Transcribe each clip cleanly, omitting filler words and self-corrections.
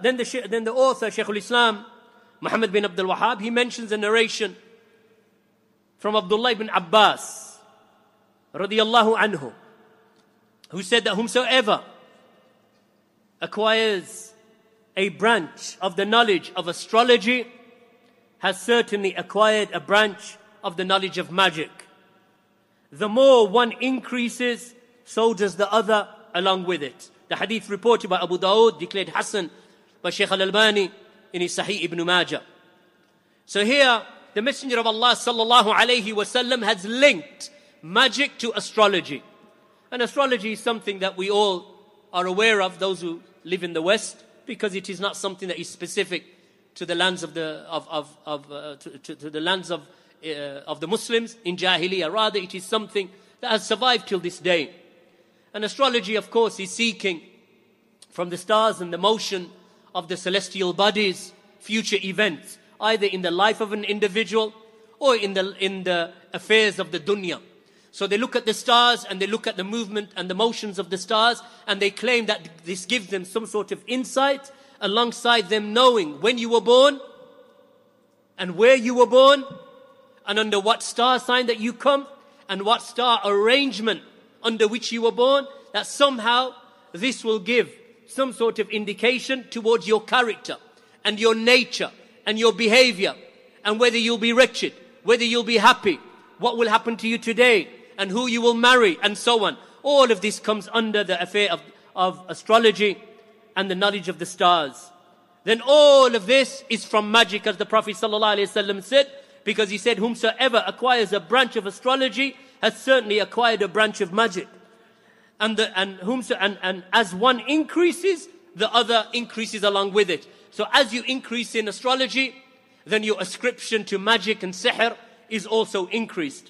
then the author, Shaykh al-Islam, Muhammad bin Abdul Wahhab, he mentions a narration from Abdullah ibn Abbas, radiyallahu anhu, who said that whomsoever acquires a branch of the knowledge of astrology has certainly acquired a branch of the knowledge of magic. The more one increases, so does the other along with it. The hadith reported by Abu Dawood, declared Hasan by Shaykh al-Albani in his Sahih Ibn Majah. So here, the Messenger of Allah sallallahu alayhi wasallam has linked magic to astrology. And astrology is something that we all are aware of, those who live in the West, because it is not something that is specific to the lands of the Muslims in Jahiliyyah. Rather, it is something that has survived till this day. And astrology, of course, is seeking from the stars and the motion of the celestial bodies future events, either in the life of an individual or in the affairs of the dunya. So they look at the stars and they look at the movement and the motions of the stars, and they claim that this gives them some sort of insight, alongside them knowing when you were born and where you were born and under what star sign that you come and what star arrangement under which you were born, that somehow this will give some sort of indication towards your character and your nature and your behavior, and whether you'll be wretched, whether you'll be happy, what will happen to you today, and who you will marry, and so on. All of this comes under the affair of astrology and the knowledge of the stars. Then all of this is from magic, as the Prophet ﷺ said, because he said, whomsoever acquires a branch of astrology has certainly acquired a branch of magic. And as one increases, the other increases along with it. So as you increase in astrology, then your ascription to magic and sihr is also increased.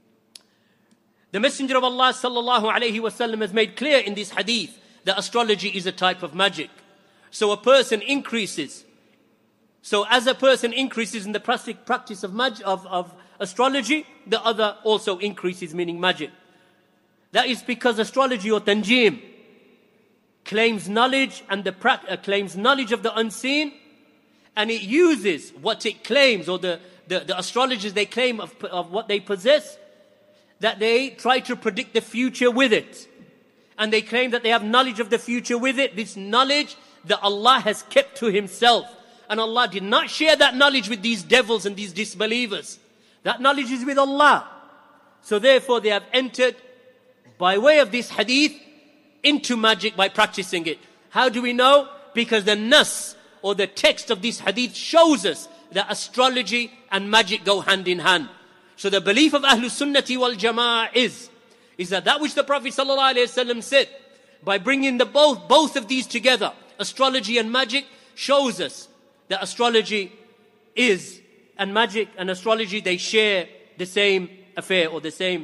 The Messenger of Allah sallallahu alayhi wasallam has made clear in this hadith that astrology is a type of magic. So a person increases. So as a person increases in the practice of astrology, the other also increases, meaning magic. That is because astrology, or tanjim, claims knowledge and claims knowledge of the unseen, and it uses what it claims, or the astrologers, they claim of what they possess, that they try to predict the future with it. And they claim that they have knowledge of the future with it. This knowledge that Allah has kept to Himself. And Allah did not share that knowledge with these devils and these disbelievers. That knowledge is with Allah. So therefore they have entered, by way of this hadith, into magic by practicing it. How do we know? Because the nas, or the text of this hadith, shows us that astrology and magic go hand in hand. So the belief of Ahlus Sunnati wal Jama'ah is that which the Prophet ﷺ said, by bringing both of these together, astrology and magic, shows us that astrology is, and magic and astrology, they share the same affair, or the same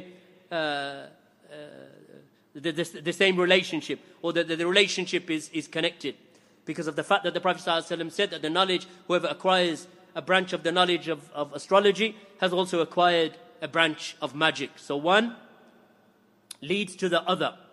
relationship, or the relationship is connected, because of the fact that the Prophet ﷺ said that the knowledge, whoever acquires a branch of the knowledge of astrology has also acquired a branch of magic. So one leads to the other.